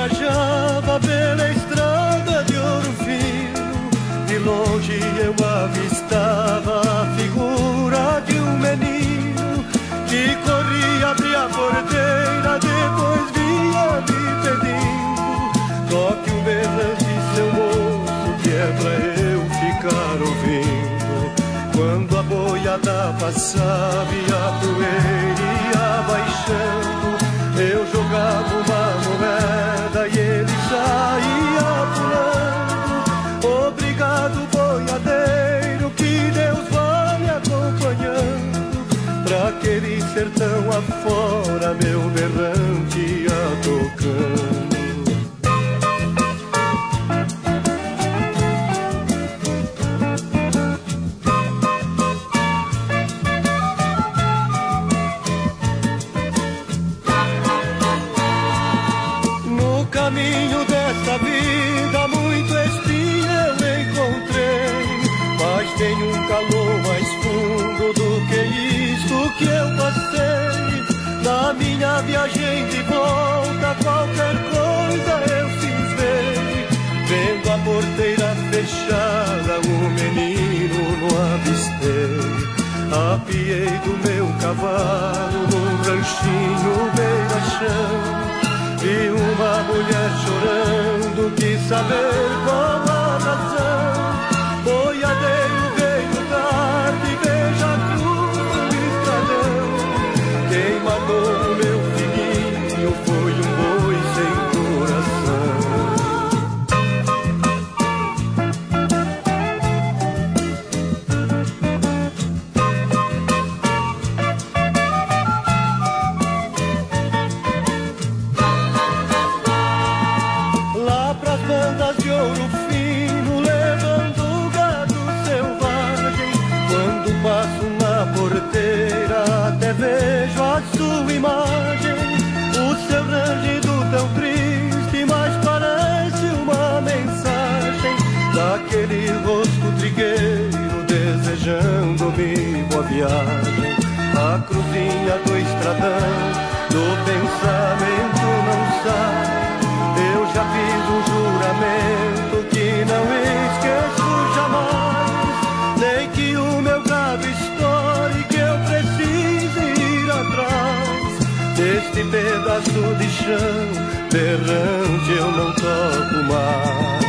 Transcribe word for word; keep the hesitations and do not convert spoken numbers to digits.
viajava pela estrada de Ouro Fino, de longe eu avistava a figura de um menino que corria, abria a porteira, depois vinha me pedindo: toque um berrante, seu moço, que é pra eu ficar ouvindo. Quando a boiada passava e a poeira ia baixando, eu jogava uma moeda e ele saía pulando. Obrigado, boiadeiro, que Deus vá me acompanhando. Pra aquele sertão afora, meu berrante ia tocando. Caminho desta vida muito espinho eu encontrei, mas tem um calor mais fundo do que isto que eu passei. Na minha viagem de volta qualquer coisa eu cismei, vendo a porteira fechada o menino não avistei. Apiei do meu cavalo num ranchinho beira-chão, vi uma mulher chorando, quis saber qual a razão. Boiadeiro veio tarde, veja a cruz do estradão. Quem matou o meu filhinho foi um boi sem coração. Bandas de Ouro Fino, levando gado selvagem. Quando passo na porteira, até vejo a sua imagem. O seu rangido tão triste, mas parece uma mensagem daquele rosto trigueiro, desejando-me boa viagem. A cruzinha do estradão, do pensamento não sai. Eu já fiz um juramento que não esqueço jamais, nem que o meu gado estoure, que eu precise ir atrás deste pedaço de chão berrante eu não toco mais.